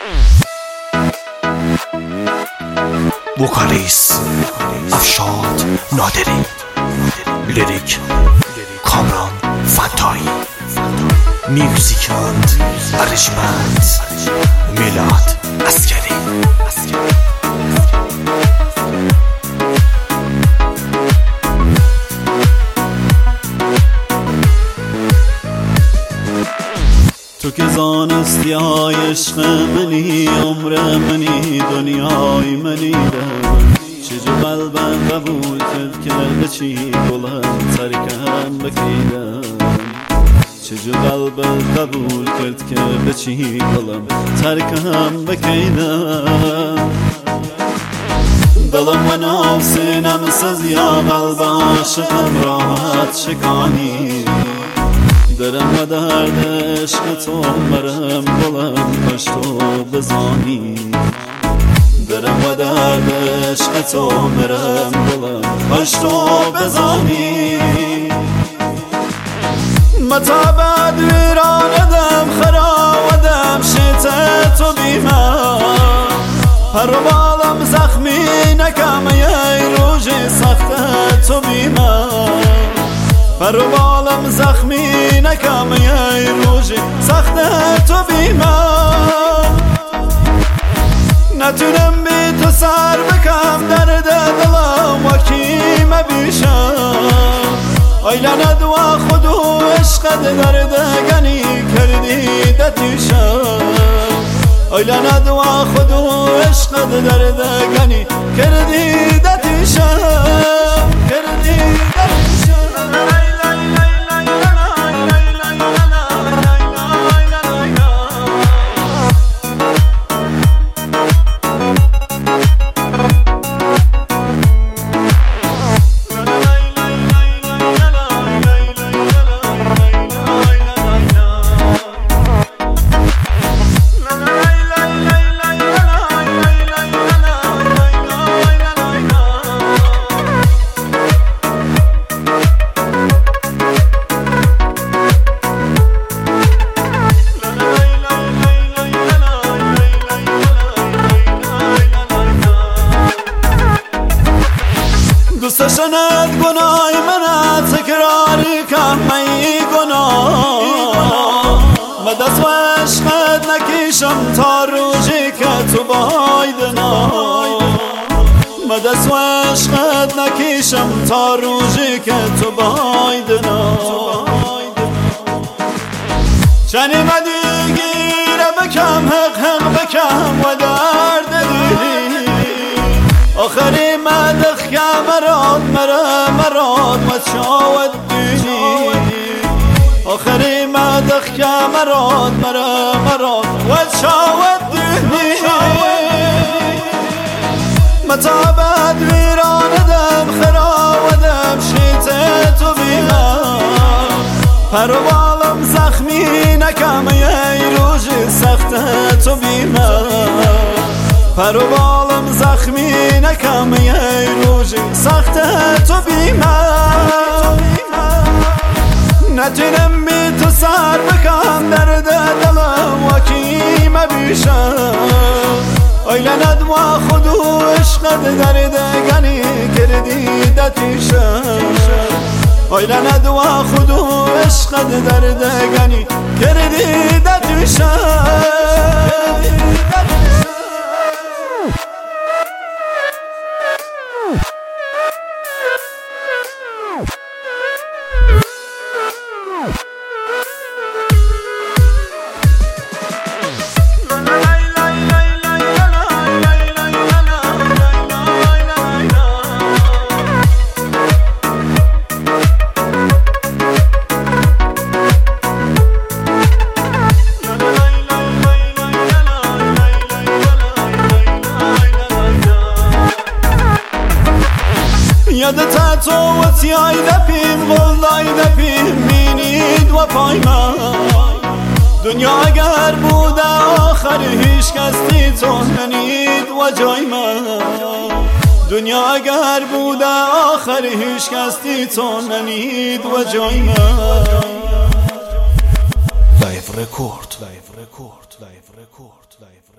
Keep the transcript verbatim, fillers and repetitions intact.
وکالیس افشاد نادری، لیریک کامران فانتایی، میوزیکاند ارجمند میلاد عسکری. تو که زانستی های عشق منی، عمر منی، دنیای منی رم چجا قلبم قبول کرد که به چی گلم ترکم بکیدم، چجا قلبم قبول کرد که به چی گلم ترکم بکیدم. دلم و ناسینم سزیا قلب عاشقم راحت شکانی، درم و درد عشق تو مرم گلم کاش تو بزانی، درم و درد عشق تو مرم گلم کاش تو بزانی. متا بعد ویراندم خراودم شیط تو بیمه، پر و بالم زخمی نکم ای روژ سخت تو بیمه، پر و بالم زخمی نکم ای روژ سخت تو بیمه. نتونم بی تو سر بکم درد دلم و کیم بیشم، ایلن دوا خودو عشقت درد گنی کردی دتیشم، ایلن دوا خودو عشقت درد گنی کردی دتیشم، کردی دتیشم. دوست شند گناه من تکراری کم می گناه، و دست و عشقت نکیشم تا روزی که تو بایدنا، و دست و عشقت نکیشم تا روزی که تو بایدنا. چنی مدی گیره بکم حق حق بکم و درد دیدی، آخری مدخ که مراد مرا مراد و چاود دینی، آخری مدخ که مراد مرا مراد و چاود دینی. متا بعد ویراندم خراودم شیط تو بیمه، پر و بالم زخمی نکم ای روژ سخت تو بیمه، پر و بالم زخمی نکم ای روژ سخت تو بیمه. نتونم بی تو سر بکم درد دلم و کیم بیشم، ایلن دوا خودو عشقت درد گنی کردی دتیشم، ایلن دوا خودو عشقت درد گنی کردی دتیشم. یادت تو و تیای دپیم غلای دپیم مینید و پایما، دنیا اگر بوده آخر هیچ کسی تو ننید و جای من، دنیا اگر بوده آخر هیچ کسی تو ننید و جای من. لایف رکورد، لایف رکورد، لایف رکورد، لایف